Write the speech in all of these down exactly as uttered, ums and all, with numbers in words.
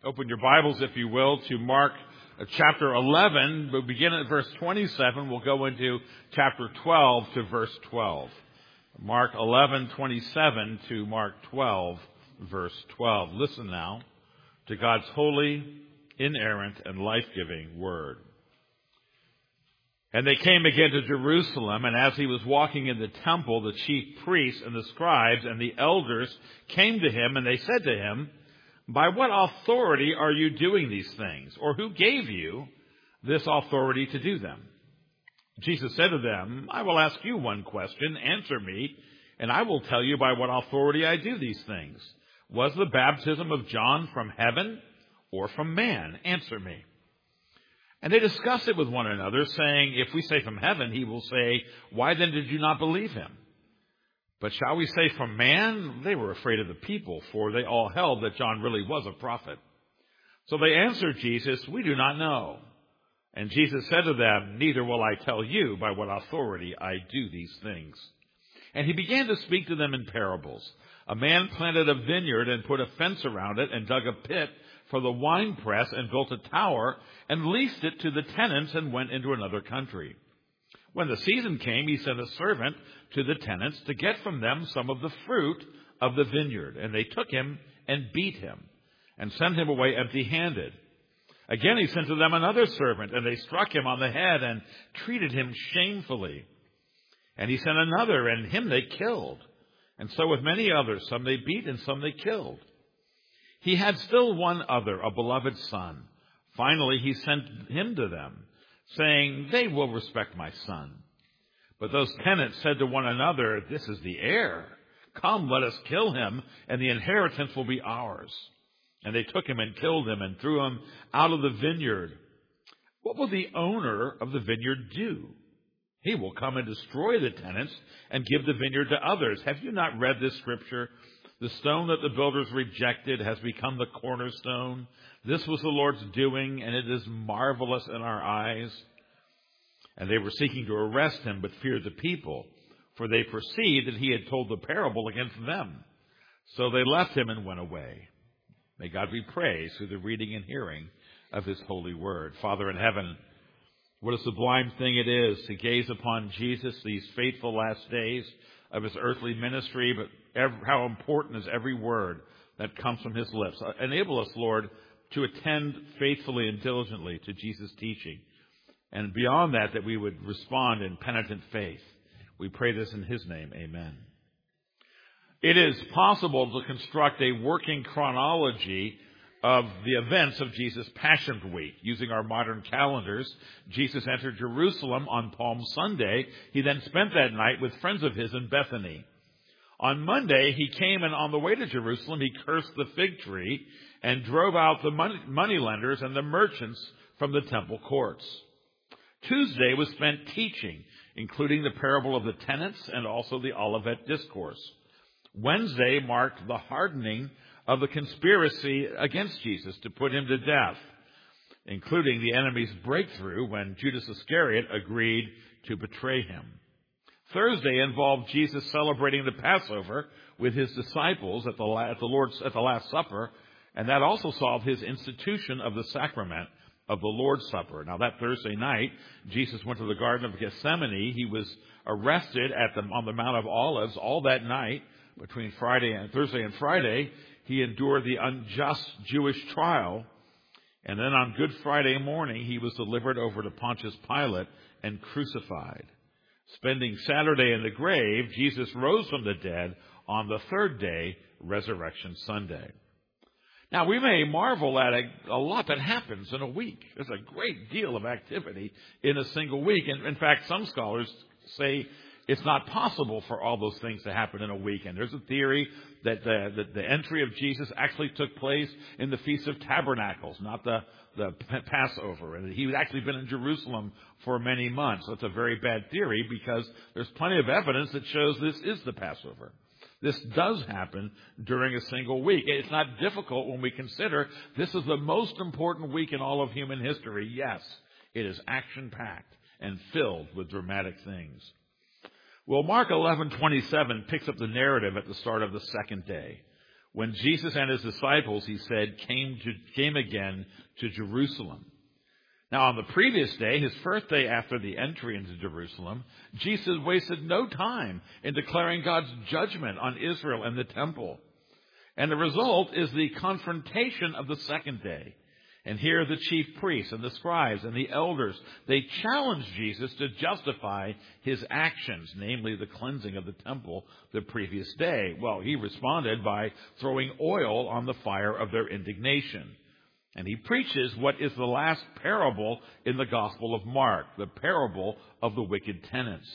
Open your Bibles, if you will, to Mark uh, chapter eleven. We'll begin at verse twenty-seven. We'll go into chapter twelve to verse twelve. Mark eleven, twenty-seven to Mark twelve, verse twelve. Listen now to God's holy, inerrant, and life-giving word. And they came again to Jerusalem, and as he was walking in the temple, the chief priests and the scribes and the elders came to him, and they said to him, "By what authority are you doing these things? Or who gave you this authority to do them?" Jesus said to them, "I will ask you one question. Answer me, and I will tell you by what authority I do these things. Was the baptism of John from heaven or from man? Answer me." And they discussed it with one another, saying, "If we say from heaven, he will say, 'Why then did you not believe him?' But shall we say from man?" They were afraid of the people, for they all held that John really was a prophet. So they answered Jesus, "We do not know." And Jesus said to them, "Neither will I tell you by what authority I do these things." And he began to speak to them in parables. A man planted a vineyard and put a fence around it and dug a pit for the winepress and built a tower and leased it to the tenants and went into another country. When the season came, he sent a servant to the tenants to get from them some of the fruit of the vineyard. And they took him and beat him and sent him away empty-handed. Again he sent to them another servant, and they struck him on the head and treated him shamefully. And he sent another, and him they killed. And so with many others, some they beat and some they killed. He had still one other, a beloved son. Finally he sent him to them, saying, "They will respect my son." But those tenants said to one another, "This is the heir. Come, let us kill him, and the inheritance will be ours." And they took him and killed him and threw him out of the vineyard. What will the owner of the vineyard do? He will come and destroy the tenants and give the vineyard to others. Have you not read this scripture? The stone that the builders rejected has become the cornerstone. This was the Lord's doing, and it is marvelous in our eyes. And they were seeking to arrest him, but feared the people, for they perceived that he had told the parable against them. So they left him and went away. May God be praised through the reading and hearing of his holy word. Father in heaven, what a sublime thing it is to gaze upon Jesus these faithful last days of his earthly ministry, but every, how important is every word that comes from his lips. Enable us, Lord, to attend faithfully and diligently to Jesus' teaching. And beyond that, that we would respond in penitent faith. We pray this in his name. Amen. It is possible to construct a working chronology of the events of Jesus' Passion Week. Using our modern calendars, Jesus entered Jerusalem on Palm Sunday. He then spent that night with friends of his in Bethany. On Monday, he came, and on the way to Jerusalem, he cursed the fig tree and drove out the money, moneylenders and the merchants from the temple courts. Tuesday was spent teaching, including the parable of the tenants and also the Olivet Discourse. Wednesday marked the hardening of the conspiracy against Jesus to put him to death, including the enemy's breakthrough when Judas Iscariot agreed to betray him. Thursday involved Jesus celebrating the Passover with his disciples at the, at the Lord's at the Last Supper, and that also saw his institution of the sacrament of the Lord's Supper. Now, that Thursday night, Jesus went to the Garden of Gethsemane. He was arrested at the, on the Mount of Olives all that night. Between Friday and Thursday and Friday, he endured the unjust Jewish trial. And then on Good Friday morning, he was delivered over to Pontius Pilate and crucified. Spending Saturday in the grave, Jesus rose from the dead on the third day, Resurrection Sunday. Now, we may marvel at a, a lot that happens in a week. There's a great deal of activity in a single week. And in fact, some scholars say it's not possible for all those things to happen in a week. And there's a theory that the, that the entry of Jesus actually took place in the Feast of Tabernacles, not the, the Passover. And he'd actually been in Jerusalem for many months. So it's a very bad theory because there's plenty of evidence that shows this is the Passover. This does happen during a single week. It's not difficult when we consider this is the most important week in all of human history. Yes, it is action-packed and filled with dramatic things. Well, Mark eleven twenty-seven picks up the narrative at the start of the second day. When Jesus and his disciples, he said, came to, came again to Jerusalem. Now, on the previous day, his first day after the entry into Jerusalem, Jesus wasted no time in declaring God's judgment on Israel and the temple. And the result is the confrontation of the second day. And here the chief priests and the scribes and the elders, they challenged Jesus to justify his actions, namely the cleansing of the temple the previous day. Well, he responded by throwing oil on the fire of their indignation. And he preaches what is the last parable in the Gospel of Mark, the parable of the wicked tenants.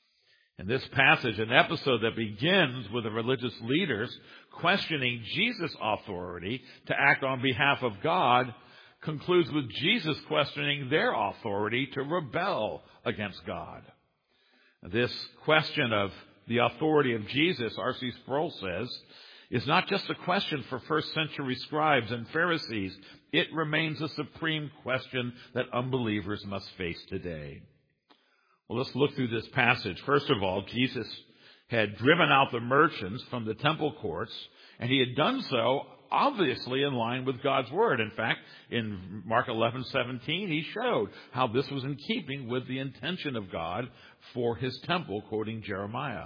In this passage, an episode that begins with the religious leaders questioning Jesus' authority to act on behalf of God concludes with Jesus questioning their authority to rebel against God. This question of the authority of Jesus, R C Sproul says, is not just a question for first century scribes and Pharisees. It remains a supreme question that unbelievers must face today. Well, let's look through this passage. First of all, Jesus had driven out the merchants from the temple courts, and he had done so obviously in line with God's word. In fact, in Mark eleven seventeen, he showed how this was in keeping with the intention of God for his temple, quoting Jeremiah.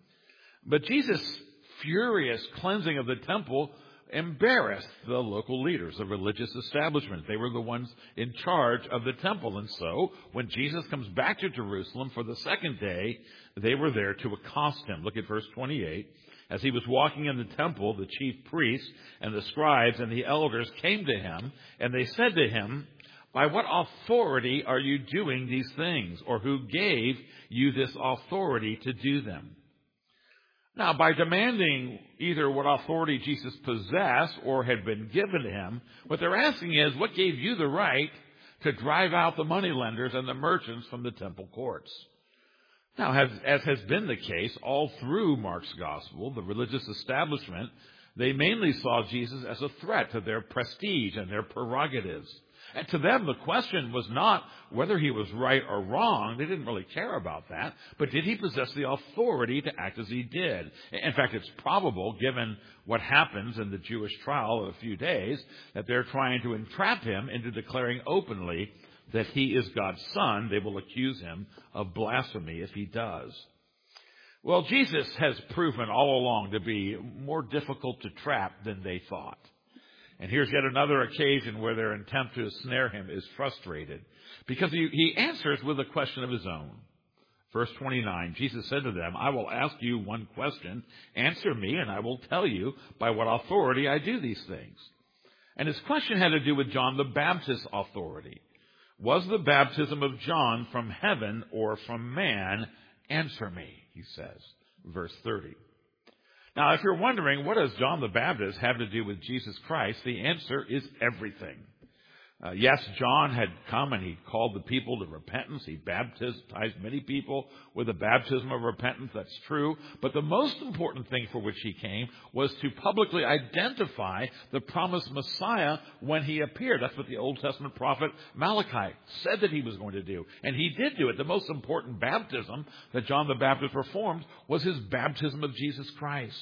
But Jesus' furious cleansing of the temple embarrassed the local leaders, the religious establishment. They were the ones in charge of the temple. And so, when Jesus comes back to Jerusalem for the second day, they were there to accost him. Look at verse twenty-eight. As he was walking in the temple, the chief priests and the scribes and the elders came to him, and they said to him, "By what authority are you doing these things? Or who gave you this authority to do them?" Now, by demanding either what authority Jesus possessed or had been given to him, what they're asking is, what gave you the right to drive out the moneylenders and the merchants from the temple courts? Now, as, as has been the case all through Mark's gospel, the religious establishment, they mainly saw Jesus as a threat to their prestige and their prerogatives. And to them, the question was not whether he was right or wrong. They didn't really care about that. But did he possess the authority to act as he did? In fact, it's probable, given what happens in the Jewish trial of a few days, that they're trying to entrap him into declaring openly that he is God's son. They will accuse him of blasphemy if he does. Well, Jesus has proven all along to be more difficult to trap than they thought. And here's yet another occasion where their attempt to snare him is frustrated, because he, he answers with a question of his own. Verse twenty-nine, Jesus said to them, "I will ask you one question. Answer me, and I will tell you by what authority I do these things." And his question had to do with John the Baptist's authority. Was the baptism of John from heaven or from man? Answer me, he says. Verse thirty. Now, if you're wondering, what does John the Baptist have to do with Jesus Christ? The answer is everything. Uh, yes, John had come and he called the people to repentance. He baptized many people with a baptism of repentance. That's true. But the most important thing for which he came was to publicly identify the promised Messiah when he appeared. That's what the Old Testament prophet Malachi said that he was going to do. And he did do it. The most important baptism that John the Baptist performed was his baptism of Jesus Christ.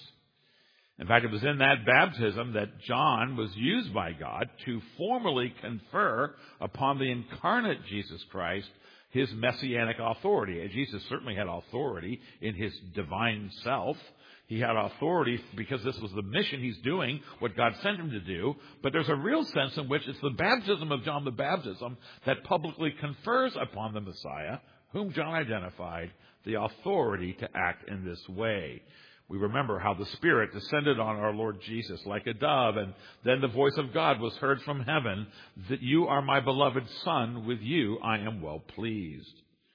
In fact, it was in that baptism that John was used by God to formally confer upon the incarnate Jesus Christ his messianic authority. And Jesus certainly had authority in his divine self. He had authority because this was the mission he's doing, what God sent him to do. But there's a real sense in which it's the baptism of John the Baptist that publicly confers upon the Messiah, whom John identified, the authority to act in this way. We remember how the Spirit descended on our Lord Jesus like a dove, and then the voice of God was heard from heaven, that you are my beloved Son, with you I am well pleased.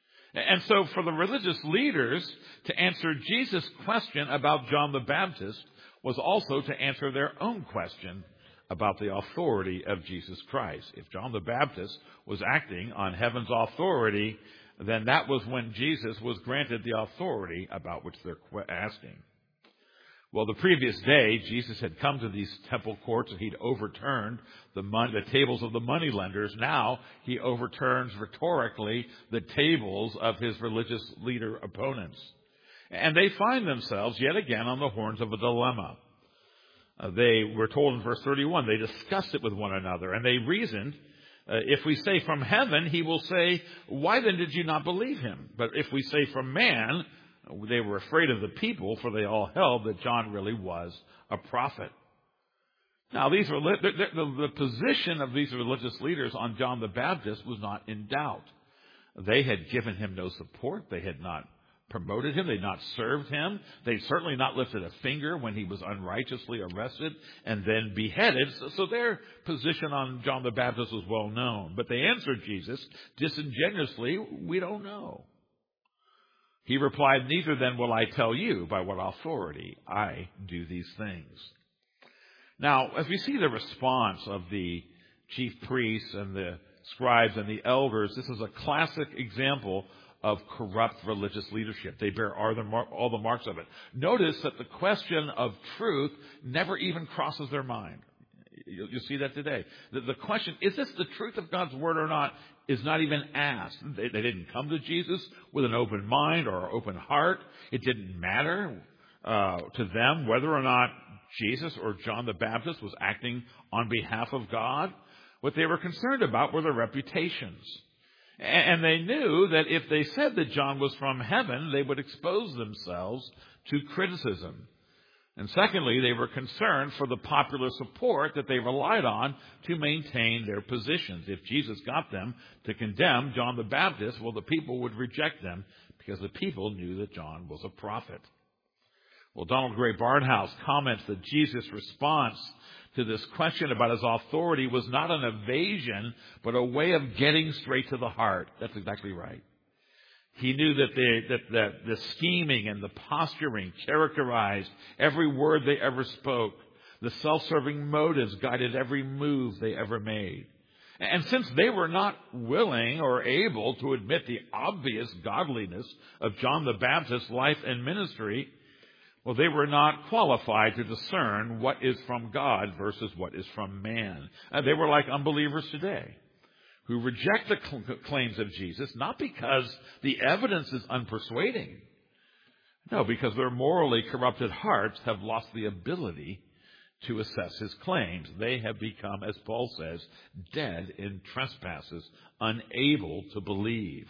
And so for the religious leaders to answer Jesus' question about John the Baptist was also to answer their own question about the authority of Jesus Christ. If John the Baptist was acting on heaven's authority, then that was when Jesus was granted the authority about which they're asking. Well, the previous day, Jesus had come to these temple courts and he'd overturned the, mon- the tables of the moneylenders. Now he overturns rhetorically the tables of his religious leader opponents. And they find themselves yet again on the horns of a dilemma. Uh, they were told in verse thirty-one, they discussed it with one another, and they reasoned, uh, if we say from heaven, he will say, why then did you not believe him? But if we say from man, they were afraid of the people, for they all held that John really was a prophet. Now, these were, the, the, the position of these religious leaders on John the Baptist was not in doubt. They had given him no support. They had not promoted him. They had not served him. They had certainly not lifted a finger when he was unrighteously arrested and then beheaded. So, so their position on John the Baptist was well known. But they answered Jesus disingenuously, we don't know. He replied, neither then will I tell you by what authority I do these things. Now, as we see the response of the chief priests and the scribes and the elders, this is a classic example of corrupt religious leadership. They bear all the, mar- all the marks of it. Notice that the question of truth never even crosses their mind. You'll, you'll see that today. The, the question, is this the truth of God's word or not, is not even asked. They, they didn't come to Jesus with an open mind or an open heart. It didn't matter uh, to them whether or not Jesus or John the Baptist was acting on behalf of God. What they were concerned about were their reputations. And they knew that if they said that John was from heaven, they would expose themselves to criticism. And secondly, they were concerned for the popular support that they relied on to maintain their positions. If Jesus got them to condemn John the Baptist, well, the people would reject them because the people knew that John was a prophet. Well, Donald Gray Barnhouse comments that Jesus' response to this question about his authority was not an evasion, but a way of getting straight to the heart. That's exactly right. He knew that the, that, that the scheming and the posturing characterized every word they ever spoke. The self-serving motives guided every move they ever made. And since they were not willing or able to admit the obvious godliness of John the Baptist's life and ministry, well, they were not qualified to discern what is from God versus what is from man. Uh, they were like unbelievers today who reject the cl- claims of Jesus, not because the evidence is unpersuading. No, because their morally corrupted hearts have lost the ability to assess his claims. They have become, as Paul says, dead in trespasses, unable to believe.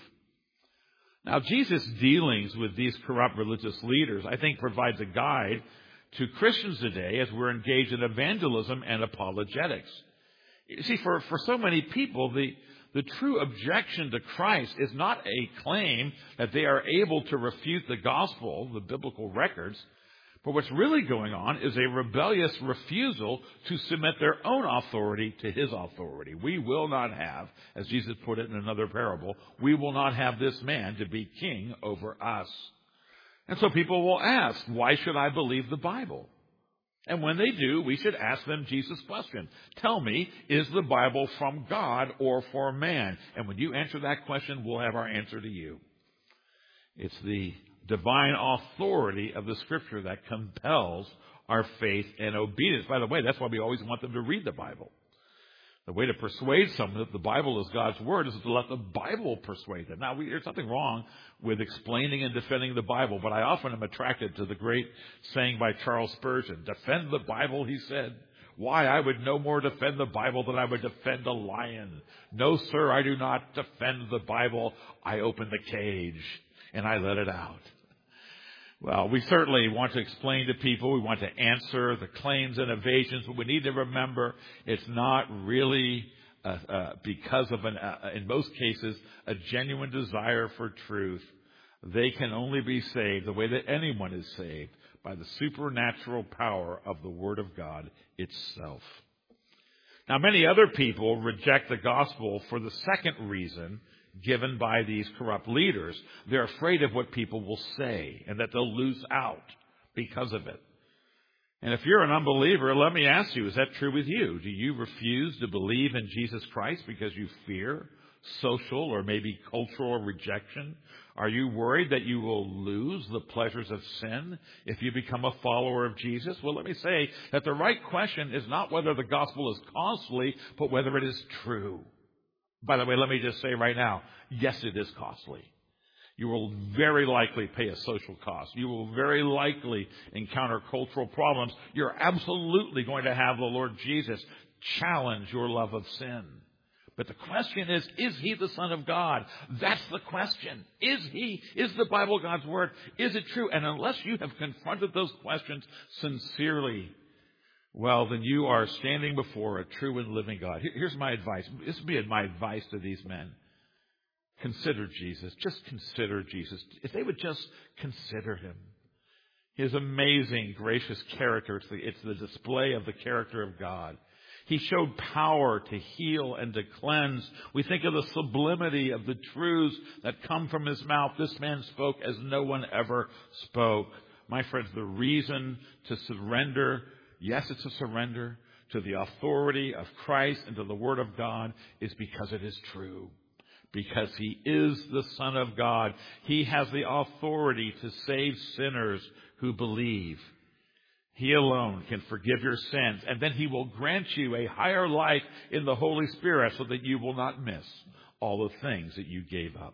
Now, Jesus' dealings with these corrupt religious leaders, I think, provides a guide to Christians today as we're engaged in evangelism and apologetics. You see, for, for so many people, the, the true objection to Christ is not a claim that they are able to refute the gospel, the biblical records, but what's really going on is a rebellious refusal to submit their own authority to his authority. We will not have, as Jesus put it in another parable, we will not have this man to be king over us. And so people will ask, why should I believe the Bible? And when they do, we should ask them Jesus' question. Tell me, is the Bible from God or for man? And when you answer that question, we'll have our answer to you. It's the divine authority of the Scripture that compels our faith and obedience. By the way, that's why we always want them to read the Bible. The way to persuade someone that the Bible is God's Word is to let the Bible persuade them. Now, we, there's nothing wrong with explaining and defending the Bible, but I often am attracted to the great saying by Charles Spurgeon, defend the Bible, he said. Why, I would no more defend the Bible than I would defend a lion. No, sir, I do not defend the Bible. I open the cage and I let it out. Well, we certainly want to explain to people. We want to answer the claims and evasions, but we need to remember it's not really uh, uh, because of, an, uh, in most cases, a genuine desire for truth. They can only be saved the way that anyone is saved, by the supernatural power of the Word of God itself. Now, many other people reject the gospel for the second reason given by these corrupt leaders. They're afraid of what people will say and that they'll lose out because of it. And if you're an unbeliever, let me ask you, is that true with you? Do you refuse to believe in Jesus Christ because you fear social or maybe cultural rejection? Are you worried that you will lose the pleasures of sin if you become a follower of Jesus? Well, let me say that the right question is not whether the gospel is costly, but whether it is true. By the way, let me just say right now, yes, it is costly. You will very likely pay a social cost. You will very likely encounter cultural problems. You're absolutely going to have the Lord Jesus challenge your love of sin. But the question is, is he the Son of God? That's the question. Is he? Is the Bible God's Word? Is it true? And unless you have confronted those questions sincerely, well, then you are standing before a true and living God. Here's my advice. This would be my advice to these men. Consider Jesus. Just consider Jesus. If they would just consider him. His amazing, gracious character. It's the, it's the display of the character of God. He showed power to heal and to cleanse. We think of the sublimity of the truths that come from his mouth. This man spoke as no one ever spoke. My friends, the reason to surrender, yes, it's a surrender to the authority of Christ and to the Word of God, is because it is true. Because he is the Son of God. He has the authority to save sinners who believe. He alone can forgive your sins. And then he will grant you a higher life in the Holy Spirit so that you will not miss all the things that you gave up.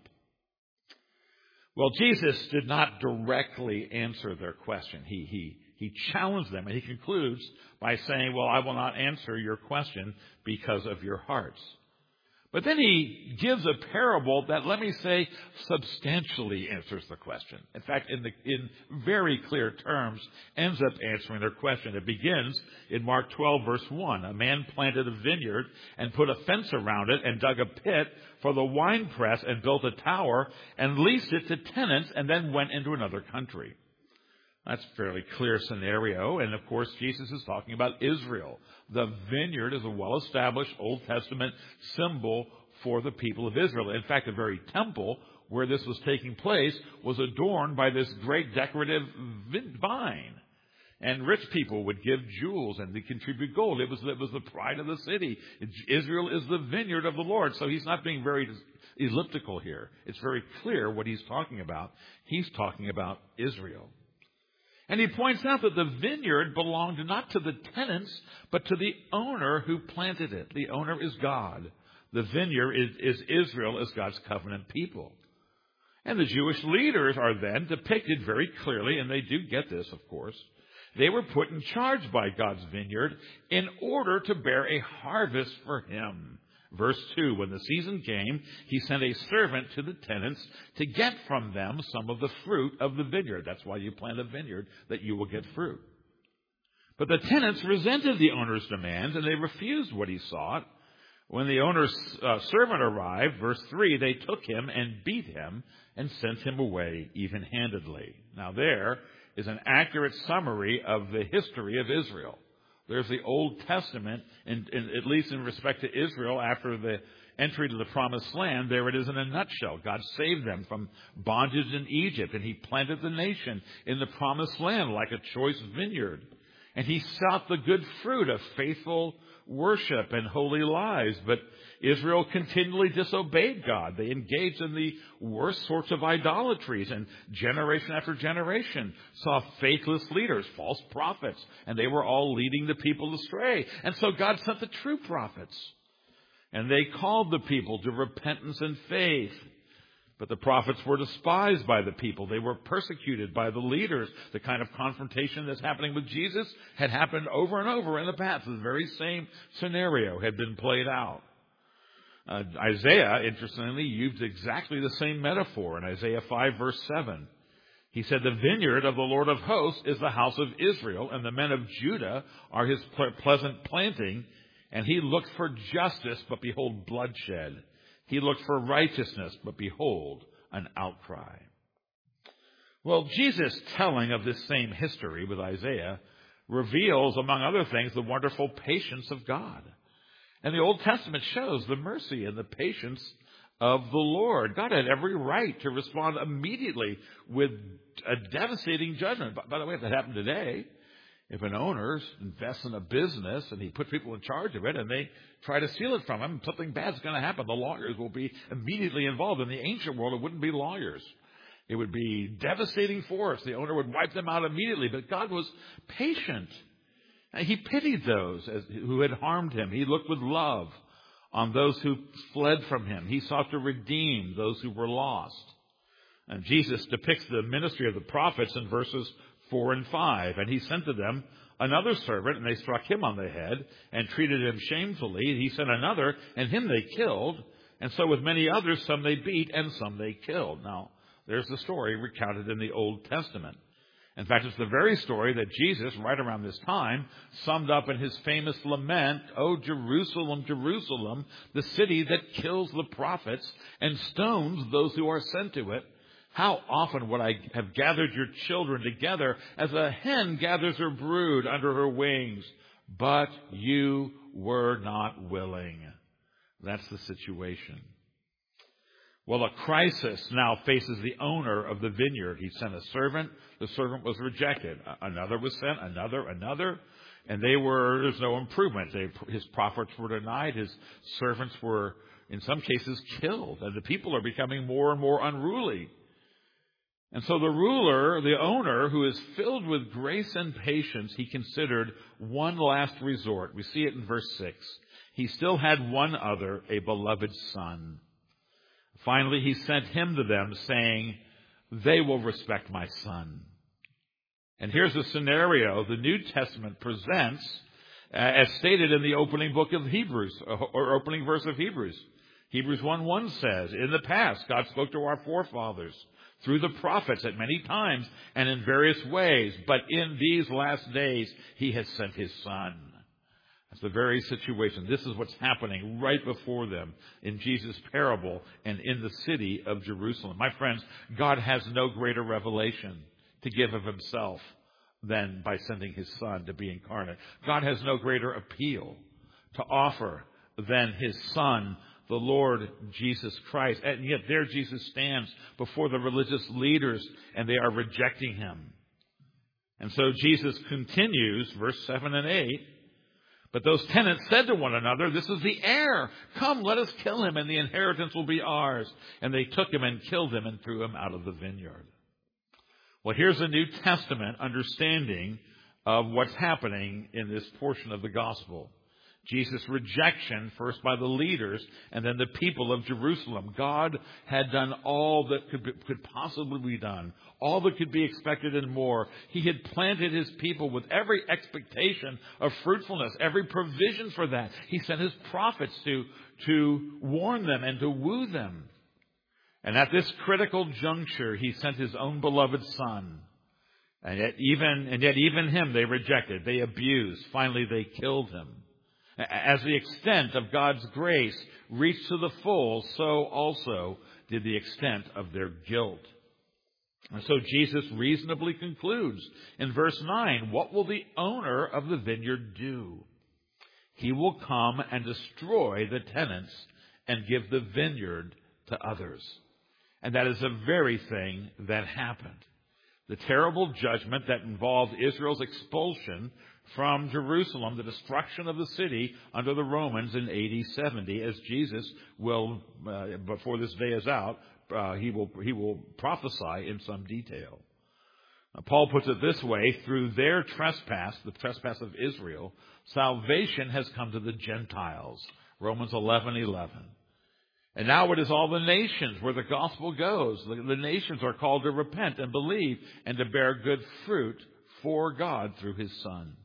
Well, Jesus did not directly answer their question. He, he, he challenged them, and he concludes by saying, well, I will not answer your question because of your hearts. But then he gives a parable that, let me say, substantially answers the question. In fact, in, the, in very clear terms, ends up answering their question. It begins in Mark twelve, verse one. A man planted a vineyard and put a fence around it and dug a pit for the winepress and built a tower and leased it to tenants and then went into another country. That's a fairly clear scenario. And, of course, Jesus is talking about Israel. The vineyard is a well-established Old Testament symbol for the people of Israel. In fact, the very temple where this was taking place was adorned by this great decorative vine. And rich people would give jewels and they contribute gold. It was, it was the pride of the city. Israel is the vineyard of the Lord. So he's not being very elliptical here. It's very clear what he's talking about. He's talking about Israel. And he points out that the vineyard belonged not to the tenants, but to the owner who planted it. The owner is God. The vineyard is, is Israel as God's covenant people. And the Jewish leaders are then depicted very clearly, and they do get this, of course. They were put in charge by God's vineyard in order to bear a harvest for him. Verse two, when the season came, he sent a servant to the tenants to get from them some of the fruit of the vineyard. That's why you plant a vineyard, that you will get fruit. But the tenants resented the owner's demands, and they refused what he sought. When the owner's uh, servant arrived, verse three, they took him and beat him and sent him away even-handedly. Now there is an accurate summary of the history of Israel. There's the Old Testament, in, in, at least in respect to Israel, after the entry to the Promised Land. There it is in a nutshell. God saved them from bondage in Egypt, and he planted the nation in the Promised Land like a choice vineyard. And he sought the good fruit of faithful worship and holy lives. But Israel continually disobeyed God. They engaged in the worst sorts of idolatries, and generation after generation saw faithless leaders, false prophets, and they were all leading the people astray. And so God sent the true prophets, and they called the people to repentance and faith. But the prophets were despised by the people. They were persecuted by the leaders. The kind of confrontation that's happening with Jesus had happened over and over in the past. The very same scenario had been played out. Uh, Isaiah, interestingly, used exactly the same metaphor in Isaiah five, verse seven. He said, the vineyard of the Lord of hosts is the house of Israel, and the men of Judah are his pleasant planting. And he looked for justice, but behold, bloodshed. He looked for righteousness, but behold, an outcry. Well, Jesus' telling of this same history with Isaiah reveals, among other things, the wonderful patience of God. And the Old Testament shows the mercy and the patience of the Lord. God had every right to respond immediately with a devastating judgment. By the way, if that happened today, if an owner invests in a business and he puts people in charge of it and they try to steal it from him, something bad's going to happen. The lawyers will be immediately involved. In the ancient world, it wouldn't be lawyers. It would be devastating force. The owner would wipe them out immediately. But God was patient. He pitied those who had harmed him. He looked with love on those who fled from him. He sought to redeem those who were lost. And Jesus depicts the ministry of the prophets in verses four and five. And he sent to them another servant, and they struck him on the head and treated him shamefully. He sent another, and him they killed. And so with many others, some they beat and some they killed. Now, there's the story recounted in the Old Testament. In fact, it's the very story that Jesus, right around this time, summed up in his famous lament, "O Jerusalem, Jerusalem, the city that kills the prophets and stones those who are sent to it. How often would I have gathered your children together as a hen gathers her brood under her wings, but you were not willing." That's the situation. Well, a crisis now faces the owner of the vineyard. He sent a servant. The servant was rejected. Another was sent, another, another. And they were, there's no improvement. They, his prophets were denied. His servants were, in some cases, killed. And the people are becoming more and more unruly. And so the ruler, the owner, who is filled with grace and patience, he considered one last resort. We see it in verse six. He still had one other, a beloved son. Finally, he sent him to them, saying, "They will respect my son." And here's the scenario the New Testament presents uh, as stated in the opening book of Hebrews, or opening verse of Hebrews. Hebrews one one says, "In the past, God spoke to our forefathers through the prophets at many times and in various ways, but in these last days, he has sent his son." That's the very situation. This is what's happening right before them in Jesus' parable and in the city of Jerusalem. My friends, God has no greater revelation to give of himself than by sending his son to be incarnate. God has no greater appeal to offer than his son, the Lord Jesus Christ. And yet there Jesus stands before the religious leaders, and they are rejecting him. And so Jesus continues, verse seven and eight, "But those tenants said to one another, 'This is the heir. Come, let us kill him, and the inheritance will be ours.' And they took him and killed him and threw him out of the vineyard." Well, here's a New Testament understanding of what's happening in this portion of the gospel. Jesus' rejection, first by the leaders and then the people of Jerusalem. God had done all that could, be, could possibly be done, all that could be expected and more. He had planted his people with every expectation of fruitfulness, every provision for that. He sent his prophets to, to warn them and to woo them. And at this critical juncture, he sent his own beloved son. And yet even, and yet even him they rejected. They abused. Finally, they killed him. As the extent of God's grace reached to the full, so also did the extent of their guilt. And so Jesus reasonably concludes in verse nine, what will the owner of the vineyard do? He will come and destroy the tenants and give the vineyard to others. And that is the very thing that happened. The terrible judgment that involved Israel's expulsion from Jerusalem, the destruction of the city under the Romans in A D seventy, as Jesus will, uh, before this day is out, uh, he will he will prophesy in some detail. Now, Paul puts it this way: through their trespass, the trespass of Israel, salvation has come to the Gentiles. Romans eleven eleven. And now it is all the nations where the gospel goes. The, the nations are called to repent and believe and to bear good fruit for God through his Son.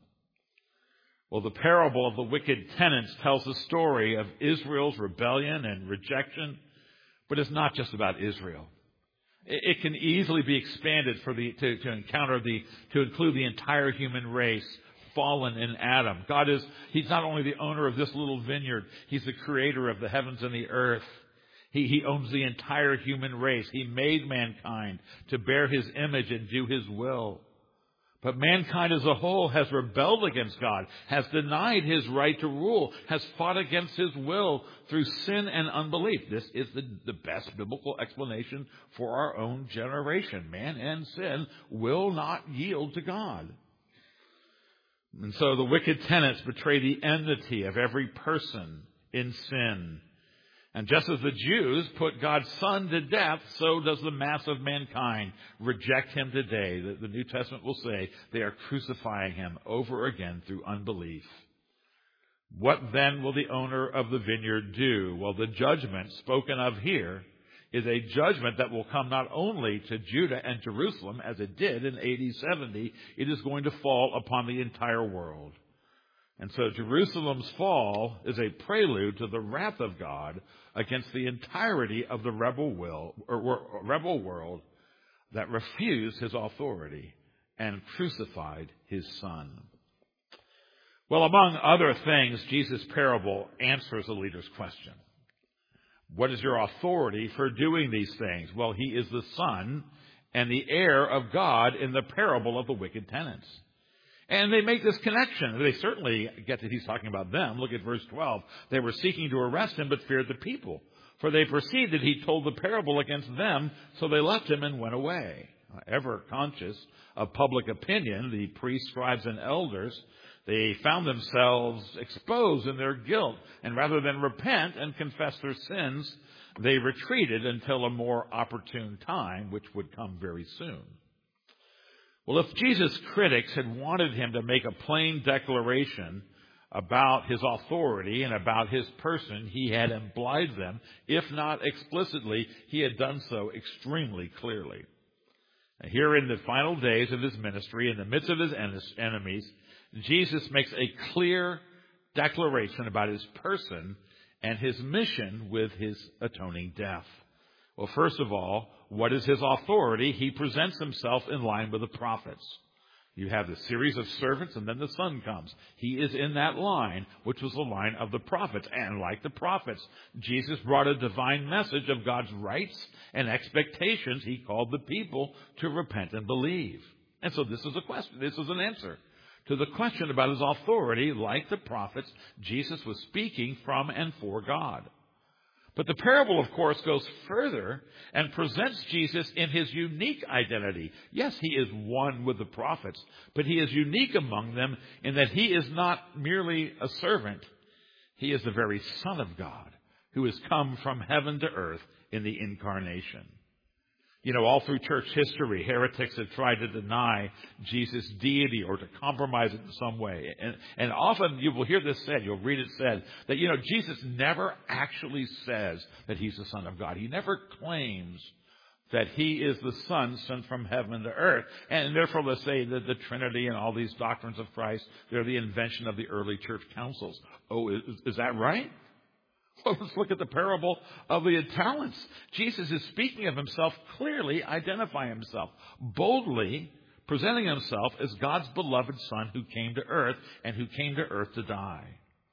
Well, the parable of the wicked tenants tells the story of Israel's rebellion and rejection, but it's not just about Israel. It, it can easily be expanded for the to, to encounter the to include the entire human race, fallen in Adam. God is He's not only the owner of this little vineyard; He's the creator of the heavens and the earth. He, he owns the entire human race. He made mankind to bear his image and do his will. But mankind as a whole has rebelled against God, has denied his right to rule, has fought against his will through sin and unbelief. This is the, the best biblical explanation for our own generation. Man and sin will not yield to God. And so the wicked tenants betray the enmity of every person in sin. And just as the Jews put God's Son to death, so does the mass of mankind reject him today. The, the New Testament will say they are crucifying him over again through unbelief. What then will the owner of the vineyard do? Well, the judgment spoken of here is a judgment that will come not only to Judah and Jerusalem, as it did in A D seventy, it is going to fall upon the entire world. And so Jerusalem's fall is a prelude to the wrath of God against the entirety of the rebel will or rebel world that refused his authority and crucified his son. Well, among other things, Jesus' parable answers the leader's question. What is your authority for doing these things? Well, he is the son and the heir of God in the parable of the wicked tenants. And they make this connection. They certainly get that he's talking about them. Look at verse twelve. They were seeking to arrest him, but feared the people. For they perceived that he told the parable against them, so they left him and went away. Ever conscious of public opinion, the priests, scribes, and elders, they found themselves exposed in their guilt. And rather than repent and confess their sins, they retreated until a more opportune time, which would come very soon. Well, if Jesus' critics had wanted him to make a plain declaration about his authority and about his person, he had obliged them. If not explicitly, he had done so extremely clearly. And here in the final days of his ministry, in the midst of his enemies, Jesus makes a clear declaration about his person and his mission with his atoning death. Well, first of all, what is his authority? He presents himself in line with the prophets. You have the series of servants, and then the Son comes. He is in that line, which was the line of the prophets. And like the prophets, Jesus brought a divine message of God's rights and expectations. He called the people to repent and believe. And so this is a question. This is an answer to the question about his authority. Like the prophets, Jesus was speaking from and for God. But the parable, of course, goes further and presents Jesus in his unique identity. Yes, he is one with the prophets, but he is unique among them in that he is not merely a servant. He is the very Son of God who has come from heaven to earth in the incarnation. You know, all through church history, heretics have tried to deny Jesus' deity or to compromise it in some way. And, and often you will hear this said, you'll read it said, that, you know, Jesus never actually says that he's the Son of God. He never claims that he is the Son sent from heaven to earth. And therefore, let's say that the Trinity and all these doctrines of Christ, they're the invention of the early church councils. Oh, is, is that right? Well, let's look at the parable of the talents. Jesus is speaking of himself, clearly identifying himself, boldly presenting himself as God's beloved Son who came to earth and who came to earth to die.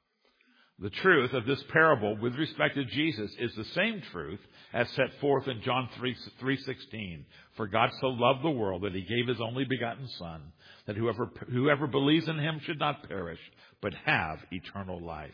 The truth of this parable with respect to Jesus is the same truth as set forth in John three sixteen. For God so loved the world that he gave his only begotten Son, that whoever, whoever believes in him should not perish, but have eternal life.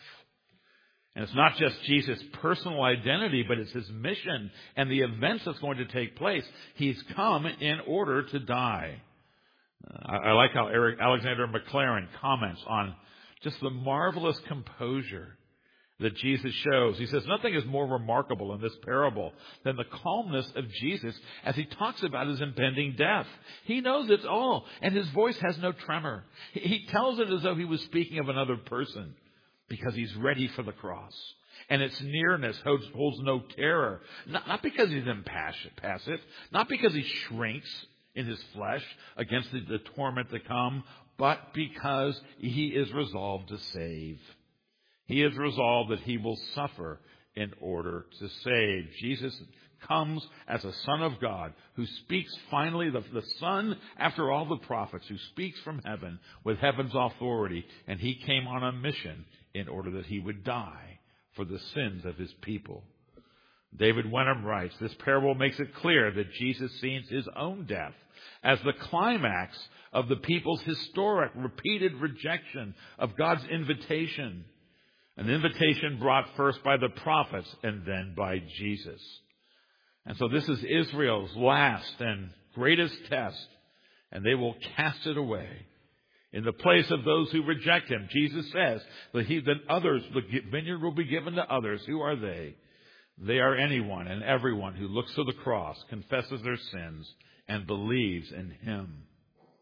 And it's not just Jesus' personal identity, but it's his mission and the events that's going to take place. He's come in order to die. Uh, I, I like how Eric Alexander McLaren comments on just the marvelous composure that Jesus shows. He says, nothing is more remarkable in this parable than the calmness of Jesus as he talks about his impending death. He knows it's all, and his voice has no tremor. He, he tells it as though he was speaking of another person, because he's ready for the cross. And its nearness holds, holds no terror. Not, not because he's impassive, not because he shrinks in his flesh against the, the torment to come, but because he is resolved to save. He is resolved that he will suffer in order to save. Jesus comes as a Son of God who speaks finally, the, the Son after all the prophets, who speaks from heaven with heaven's authority. And he came on a mission in order that he would die for the sins of his people. David Wenham writes, this parable makes it clear that Jesus sees his own death as the climax of the people's historic, repeated rejection of God's invitation. An invitation brought first by the prophets and then by Jesus. And so this is Israel's last and greatest test, and they will cast it away. In the place of those who reject him, Jesus says that he, that others, the vineyard will be given to others. Who are they? They are anyone and everyone who looks to the cross, confesses their sins, and believes in him.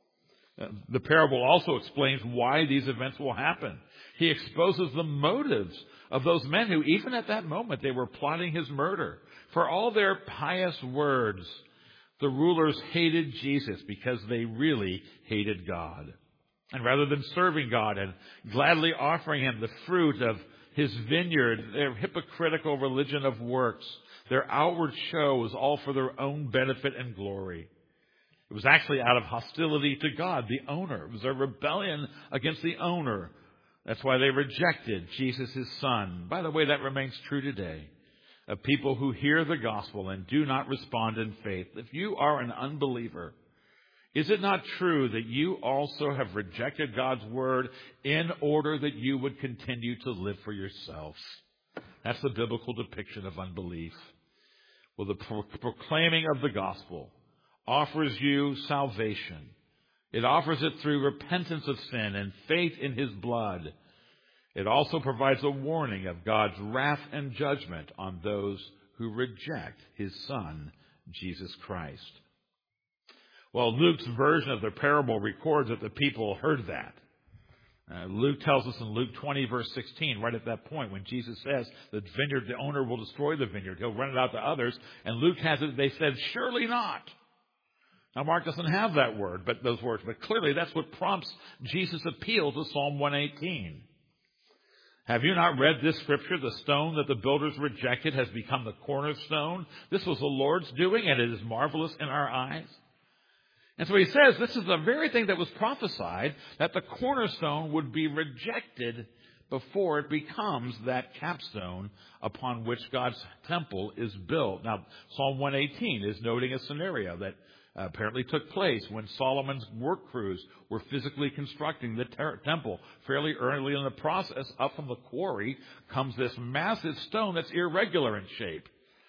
Uh, the parable also explains why these events will happen. He exposes the motives of those men who, even at that moment, they were plotting his murder. For all their pious words, the rulers hated Jesus because they really hated God. And rather than serving God and gladly offering him the fruit of his vineyard, their hypocritical religion of works, their outward show was all for their own benefit and glory. It was actually out of hostility to God, the owner. It was a rebellion against the owner. That's why they rejected Jesus, his son. By the way, that remains true today. Of people who hear the gospel and do not respond in faith. If you are an unbeliever, is it not true that you also have rejected God's word in order that you would continue to live for yourself? That's the biblical depiction of unbelief. Well, the pro- proclaiming of the gospel offers you salvation. It offers it through repentance of sin and faith in his blood. It also provides a warning of God's wrath and judgment on those who reject his son, Jesus Christ. Well, Luke's version of the parable records that the people heard that. Uh, Luke tells us in Luke twenty, verse sixteen, right at that point, when Jesus says the vineyard, the owner will destroy the vineyard. He'll rent it out to others. And Luke has it, they said, surely not. Now, Mark doesn't have that word, but those words. But clearly, that's what prompts Jesus' appeal to Psalm one eighteen. Have you not read this scripture? The stone that the builders rejected has become the cornerstone. This was the Lord's doing, and it is marvelous in our eyes. And so he says this is the very thing that was prophesied, that the cornerstone would be rejected before it becomes that capstone upon which God's temple is built. Now, Psalm one eighteen is noting a scenario that Uh, apparently took place when Solomon's work crews were physically constructing the ter- temple. Fairly early in the process, up from the quarry comes this massive stone that's irregular in shape.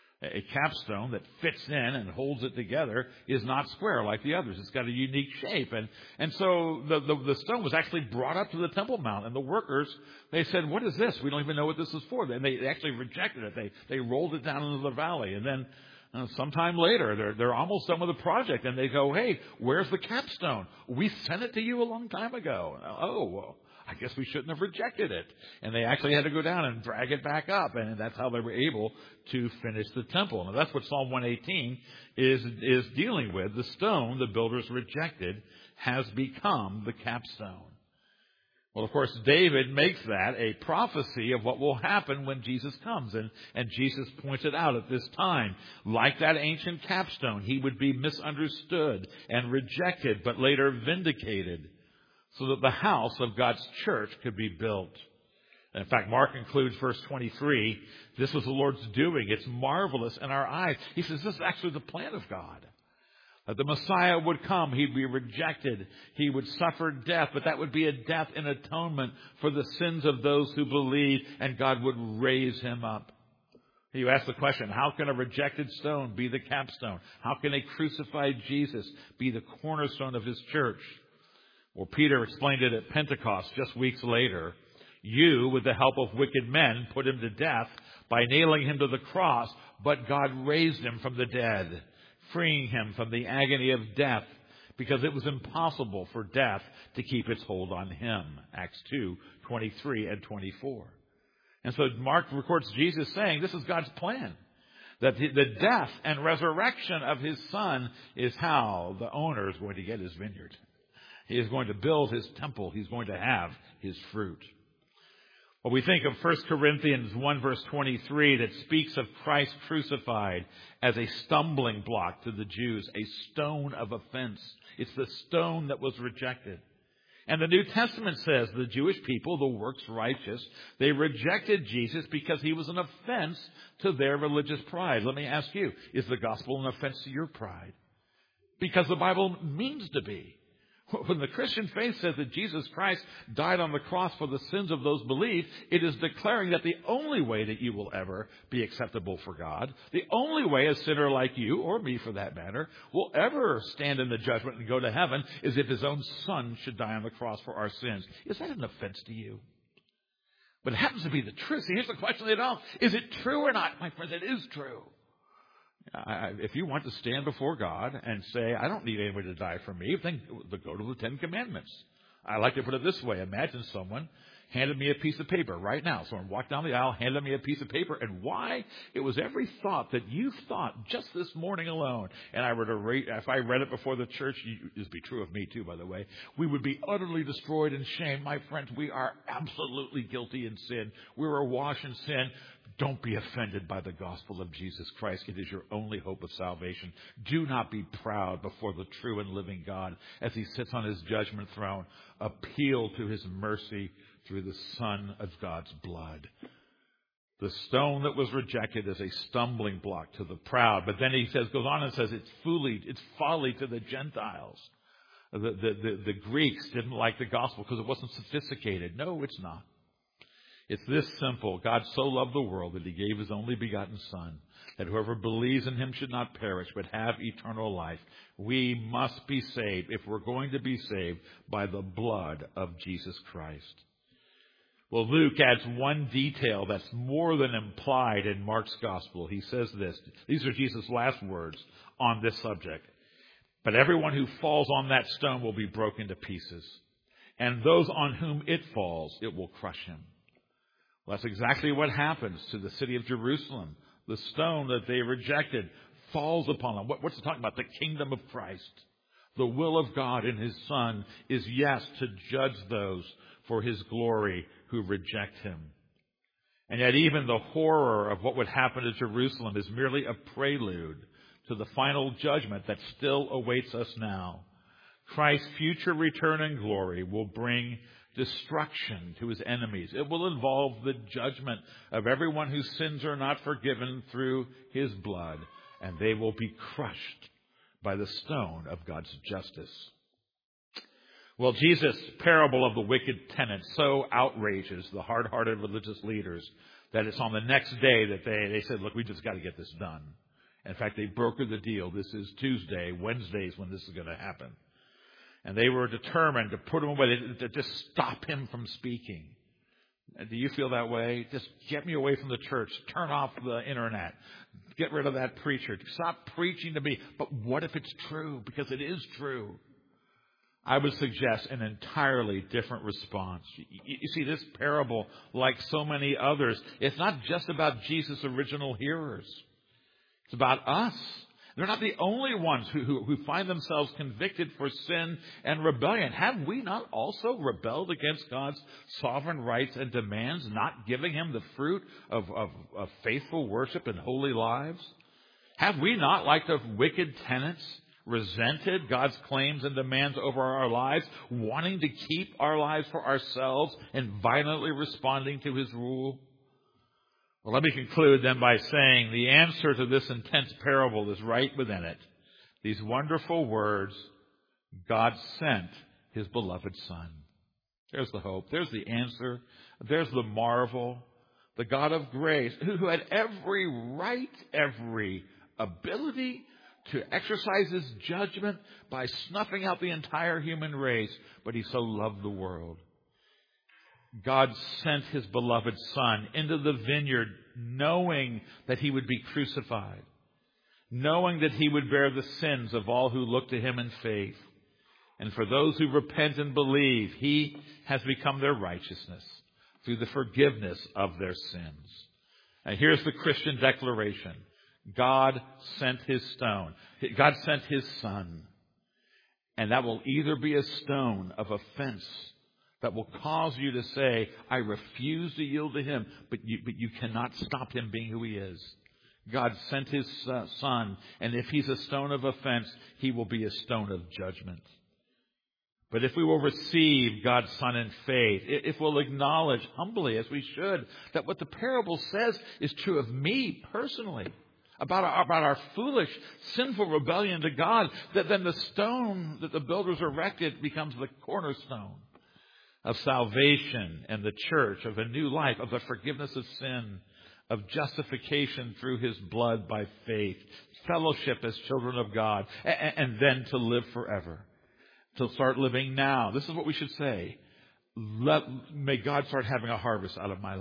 A capstone that fits in and holds it together is not square like the others. It's got a unique shape. And, and so the, the, the stone was actually brought up to the Temple Mount. And the workers, they said, what is this? We don't even know what this is for. And they, they actually rejected it. They, they rolled it down into the valley. And then Uh, sometime later, they're, they're almost done with the project, and they go, hey, where's the capstone? We sent it to you a long time ago. Oh, well, I guess we shouldn't have rejected it. And they actually had to go down and drag it back up, and that's how they were able to finish the temple. Now, that's what Psalm one eighteen is, is dealing with. The stone the builders rejected has become the capstone. Well, of course, David makes that a prophecy of what will happen when Jesus comes. And, and Jesus points it out at this time. Like that ancient capstone, he would be misunderstood and rejected, but later vindicated, so that the house of God's church could be built. In fact, Mark includes verse twenty-three. This was the Lord's doing. It's marvelous in our eyes. He says this is actually the plan of God. That the Messiah would come, he'd be rejected, he would suffer death, but that would be a death in atonement for the sins of those who believe, and God would raise him up. You ask the question, how can a rejected stone be the capstone? How can a crucified Jesus be the cornerstone of his church? Well, Peter explained it at Pentecost just weeks later. You, with the help of wicked men, put him to death by nailing him to the cross, but God raised him from the dead, freeing him from the agony of death, because it was impossible for death to keep its hold on him. Acts two, twenty-three and twenty-four. And so Mark records Jesus saying this is God's plan, that the death and resurrection of his son is how the owner is going to get his vineyard. He is going to build his temple. He's going to have his fruit. Well, we think of First Corinthians one, verse twenty-three, that speaks of Christ crucified as a stumbling block to the Jews, a stone of offense. It's the stone that was rejected. And the New Testament says the Jewish people, the works righteous, they rejected Jesus because he was an offense to their religious pride. Let me ask you, is the gospel an offense to your pride? Because the Bible means to be. When the Christian faith says that Jesus Christ died on the cross for the sins of those believed, it is declaring that the only way that you will ever be acceptable for God, the only way a sinner like you, or me for that matter, will ever stand in the judgment and go to heaven is if his own son should die on the cross for our sins. Is that an offense to you? But it happens to be the truth. See, here's the question they don't. Is it true or not? My friends, it is true. I, if you want to stand before God and say, I don't need anybody to die for me, then go to the Ten Commandments. I like to put it this way. Imagine someone handed me a piece of paper right now. Someone walked down the aisle, handed me a piece of paper, and why? It was every thought that you've thought just this morning alone. And I were to read, if I read it before the church, this would be true of me too, by the way, we would be utterly destroyed in shame. My friends, we are absolutely guilty in sin. We were awash in sin. Don't be offended by the gospel of Jesus Christ. It is your only hope of salvation. Do not be proud before the true and living God as he sits on his judgment throne. Appeal to his mercy through the Son of God's blood. The stone that was rejected is a stumbling block to the proud. But then he says, goes on and says, it's folly, it's folly to the Gentiles. The, the, the, the Greeks didn't like the gospel because it wasn't sophisticated. No, it's not. It's this simple. God so loved the world that he gave his only begotten Son, that whoever believes in him should not perish but have eternal life. We must be saved, if we're going to be saved, by the blood of Jesus Christ. Well, Luke adds one detail that's more than implied in Mark's gospel. He says this. These are Jesus' last words on this subject. But everyone who falls on that stone will be broken to pieces, and those on whom it falls, it will crush him. Well, that's exactly what happens to the city of Jerusalem. The stone that they rejected falls upon them. What, what's it talking about? The kingdom of Christ. The will of God in his Son is, yes, to judge those for his glory who reject him. And yet even the horror of what would happen to Jerusalem is merely a prelude to the final judgment that still awaits us now. Christ's future return in glory will bring destruction to his enemies. It will involve the judgment of everyone whose sins are not forgiven through his blood, and they will be crushed by the stone of God's justice. Well, Jesus' parable of the wicked tenant so outrages the hard-hearted religious leaders that it's on the next day that they, they said, look, we just got to get this done. In fact, they brokered the deal. This is Tuesday. Wednesday is when this is going to happen. And they were determined to put him away, to just stop him from speaking. Do you feel that way? Just get me away from the church. Turn off the internet. Get rid of that preacher. Stop preaching to me. But what if it's true? Because it is true. I would suggest an entirely different response. You see, this parable, like so many others, it's not just about Jesus' original hearers. It's about us. They're not the only ones who, who, who find themselves convicted for sin and rebellion. Have we not also rebelled against God's sovereign rights and demands, not giving him the fruit of, of, of faithful worship and holy lives? Have we not, like the wicked tenants, resented God's claims and demands over our lives, wanting to keep our lives for ourselves and violently responding to his rule? Well, let me conclude then by saying the answer to this intense parable is right within it. These wonderful words, God sent his beloved Son. There's the hope. There's the answer. There's the marvel. The God of grace, who had every right, every ability to exercise his judgment by snuffing out the entire human race, but he so loved the world. God sent his beloved Son into the vineyard knowing that he would be crucified, knowing that he would bear the sins of all who look to him in faith. And for those who repent and believe, he has become their righteousness through the forgiveness of their sins. And here's the Christian declaration. God sent his stone. God sent his Son. And that will either be a stone of offense that will cause you to say, I refuse to yield to him, but you, but you cannot stop him being who he is. God sent his uh, Son, and if he's a stone of offense, he will be a stone of judgment. But if we will receive God's Son in faith, if we'll acknowledge humbly, as we should, that what the parable says is true of me personally, about our, about our foolish, sinful rebellion to God, that then the stone that the builders erected becomes the cornerstone of salvation and the church, of a new life, of the forgiveness of sin, of justification through his blood by faith, fellowship as children of God, and, and then to live forever, to start living now. This is what we should say. Let, may God start having a harvest out of my life.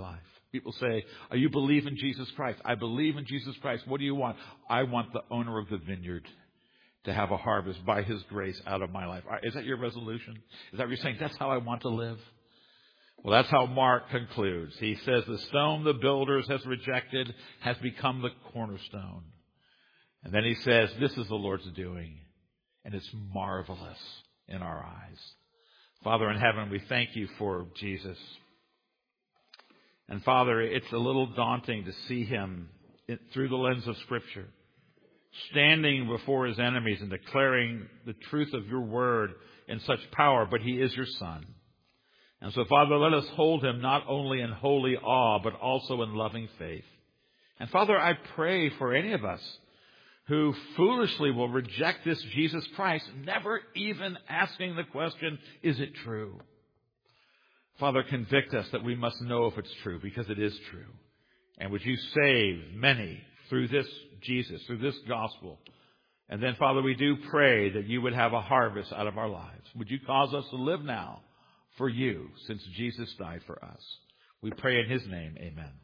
People say, "Oh, you believe in Jesus Christ?" I believe in Jesus Christ. What do you want? I want the owner of the vineyard to have a harvest by His grace out of my life. Is that your resolution? Is that what you're saying? That's how I want to live? Well, that's how Mark concludes. He says, the stone the builders has rejected has become the cornerstone. And then he says, this is the Lord's doing, and it's marvelous in our eyes. Father in heaven, we thank you for Jesus. And Father, it's a little daunting to see him through the lens of Scripture, standing before his enemies and declaring the truth of your word in such power, but he is your Son. And so, Father, let us hold him not only in holy awe, but also in loving faith. And Father, I pray for any of us who foolishly will reject this Jesus Christ, never even asking the question, is it true? Father, convict us that we must know if it's true, because it is true. And would you save many through this Jesus, through this gospel? And then, Father, we do pray that you would have a harvest out of our lives. Would you cause us to live now for you, since Jesus died for us? We pray in his name, amen.